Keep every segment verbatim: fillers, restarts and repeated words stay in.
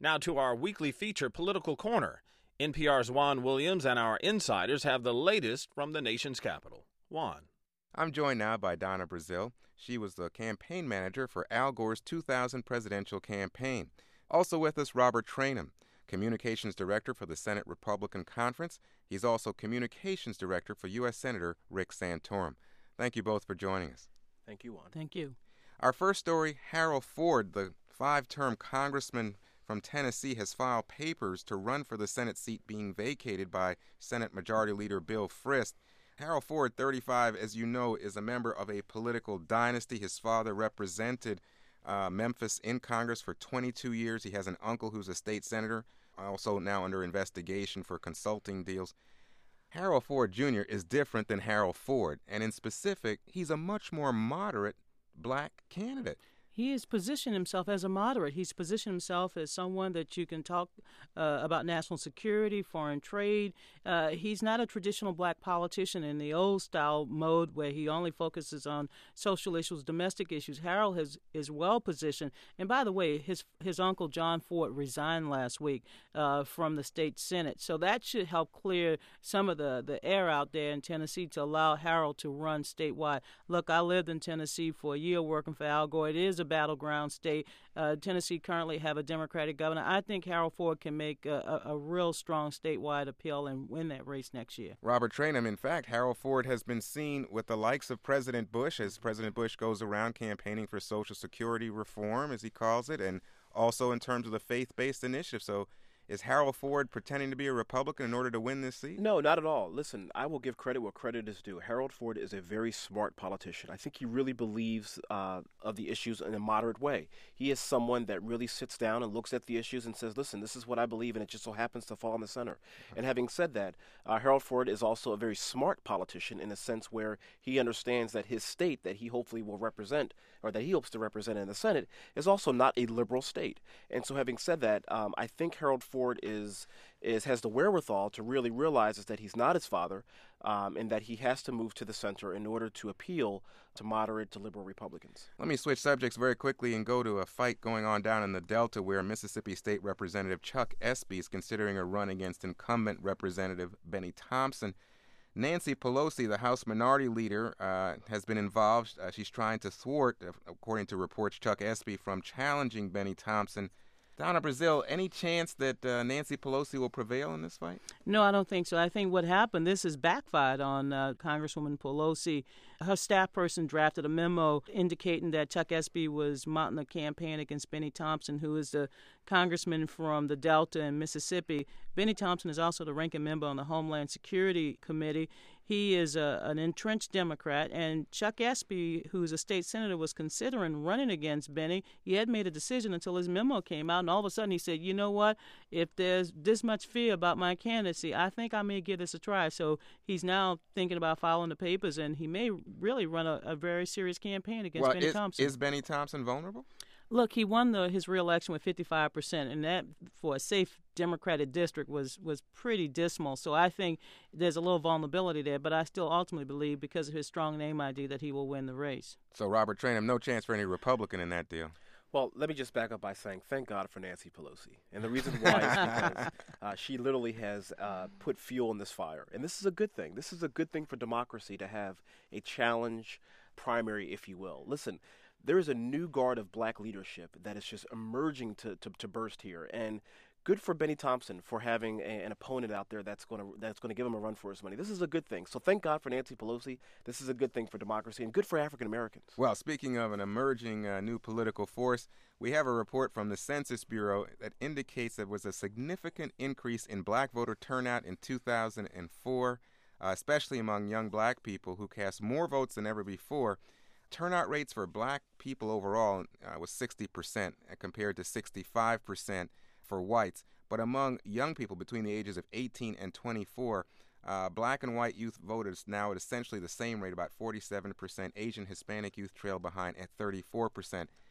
Now to our weekly feature, Political Corner. N P R's Juan Williams and our insiders have the latest from the nation's capital. Juan. I'm joined now by Donna Brazile. She was the campaign manager for Al Gore's two thousand presidential campaign. Also with us, Robert Trainum, communications director for the Senate Republican Conference. He's also communications director for U S Senator Rick Santorum. Thank you both for joining us. Thank you, Juan. Thank you. Our first story, Harold Ford, the five-term congressman from Tennessee, has filed papers to run for the Senate seat being vacated by Senate Majority Leader Bill Frist. Harold Ford, thirty-five, as you know, is a member of a political dynasty. His father represented uh, Memphis in Congress for twenty-two years. He has an uncle who's a state senator, also now under investigation for consulting deals. Harold Ford Junior is different than Harold Ford, and in specific, he's a much more moderate black candidate. He has positioned himself as a moderate. He's positioned himself as someone that you can talk uh, about national security, foreign trade. Uh, he's not a traditional black politician in the old style mode where he only focuses on social issues, domestic issues. Harold has, is well positioned. And by the way, his his uncle John Ford resigned last week uh, from the state Senate. So that should help clear some of the, the air out there in Tennessee to allow Harold to run statewide. Look, I lived in Tennessee for a year working for Al Gore. It is a battleground state. Uh, Tennessee currently have a Democratic governor. I think Harold Ford can make a, a, a real strong statewide appeal and win that race next year. Robert Trainum, in fact, Harold Ford has been seen with the likes of President Bush as President Bush goes around campaigning for Social Security reform, as he calls it, and also in terms of the faith-based initiative. So is Harold Ford pretending to be a Republican in order to win this seat? No, not at all. Listen, I will give credit where credit is due. Harold Ford is a very smart politician. I think he really believes uh, of the issues in a moderate way. He is someone that really sits down and looks at the issues and says, listen, this is what I believe, and it just so happens to fall in the center. And having said that, uh, Harold Ford is also a very smart politician in a sense where he understands that his state that he hopefully will represent, or that he hopes to represent in the Senate, is also not a liberal state. And so having said that, um, I think Harold Ford Ford is is has the wherewithal to really realize that he's not his father, um, and that he has to move to the center in order to appeal to moderate to liberal Republicans. Let me switch subjects very quickly and go to a fight going on down in the Delta where Mississippi State Representative Chuck Espy is considering a run against incumbent Representative Benny Thompson. Nancy Pelosi, the House Minority Leader, uh, has been involved. Uh, she's trying to thwart, uh, according to reports, Chuck Espy from challenging Benny Thompson. Donna Brazile, any chance that uh, Nancy Pelosi will prevail in this fight? No, I don't think so. I think what happened, this has backfired on uh, Congresswoman Pelosi. Her staff person drafted a memo indicating that Chuck Espy was mounting a campaign against Benny Thompson, who is the congressman from the Delta in Mississippi. Benny Thompson is also the ranking member on the Homeland Security Committee. He is a, an entrenched Democrat, and Chuck Espy, who's a state senator, was considering running against Benny. He had made a decision until his memo came out, and all of a sudden he said, you know what, if there's this much fear about my candidacy, I think I may give this a try. So he's now thinking about filing the papers, and he may really run a, a very serious campaign against well, Benny is, Thompson. Is Benny Thompson vulnerable? Look, he won the, his reelection with fifty-five percent, and that for a safe Democratic district was, was pretty dismal. So I think there's a little vulnerability there, but I still ultimately believe because of his strong name I D that he will win the race. So Robert Trainum, no chance for any Republican in that deal. Well, let me just back up by saying thank God for Nancy Pelosi. And the reason why is because uh, she literally has uh, put fuel in this fire. And this is a good thing. This is a good thing for democracy to have a challenge primary, if you will. Listen, there is a new guard of black leadership that is just emerging to, to, to burst here. And good for Benny Thompson for having a, an opponent out there that's going to that's going to give him a run for his money. This is a good thing. So thank God for Nancy Pelosi. This is a good thing for democracy and good for African Americans. Well, speaking of an emerging uh, new political force, we have a report from the Census Bureau that indicates there was a significant increase in black voter turnout in two thousand four, uh, especially among young black people who cast more votes than ever before. Turnout rates for black people overall uh, was sixty percent compared to sixty-five percent for whites. But among young people between the ages of eighteen and twenty-four, uh, black and white youth voted now at essentially the same rate, about forty-seven percent. Asian Hispanic youth trail behind at thirty-four percent.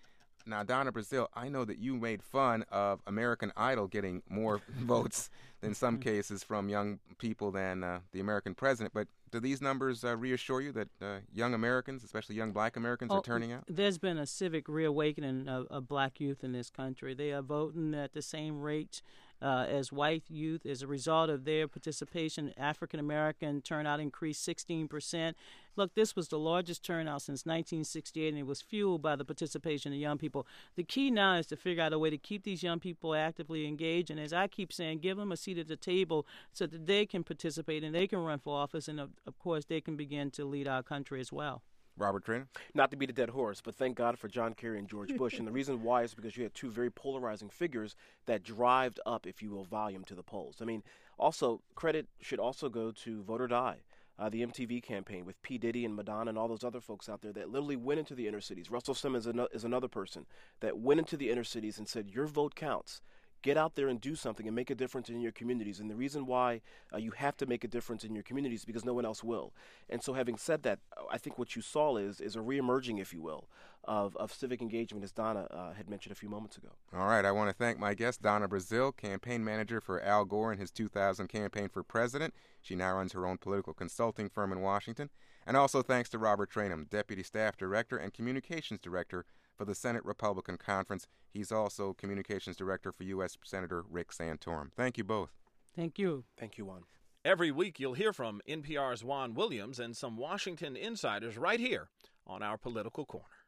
Now, Donna Brazile, I know that you made fun of American Idol getting more votes in some cases from young people than uh, the American president, but do these numbers uh, reassure you that uh, young Americans, especially young black Americans, oh, are turning out? There's been a civic reawakening of, of black youth in this country. They are voting at the same rate uh, as white youth. As a result of their participation, African American turnout increased sixteen percent. Look, this was the largest turnout since nineteen sixty-eight, and it was fueled by the participation of young people. The key now is to figure out a way to keep these young people actively engaged, and as I keep saying, give them a seat at the table so that they can participate and they can run for office, and of, of course, they can begin to lead our country as well. Robert Traynor? Not to beat a dead horse, but thank God for John Kerry and George Bush. And the reason why is because you had two very polarizing figures that drived up, if you will, volume to the polls. I mean, also, credit should also go to Vote or Die. Uh, the M T V campaign with P. Diddy and Madonna and all those other folks out there that literally went into the inner cities. Russell Simmons is, ano- is another person that went into the inner cities and said, your vote counts. Get out there and do something and make a difference in your communities. And the reason why uh, you have to make a difference in your communities is because no one else will. And so having said that, I think what you saw is is a reemerging, if you will, of, of civic engagement, as Donna uh, had mentioned a few moments ago. All right. I want to thank my guest, Donna Brazile, campaign manager for Al Gore in his two thousand campaign for president. She now runs her own political consulting firm in Washington. And also thanks to Robert Traynor, Deputy Staff Director and Communications Director for the Senate Republican Conference. He's also Communications Director for U S Senator Rick Santorum. Thank you both. Thank you. Thank you, Juan. Every week you'll hear from N P R's Juan Williams and some Washington insiders right here on our Political Corner.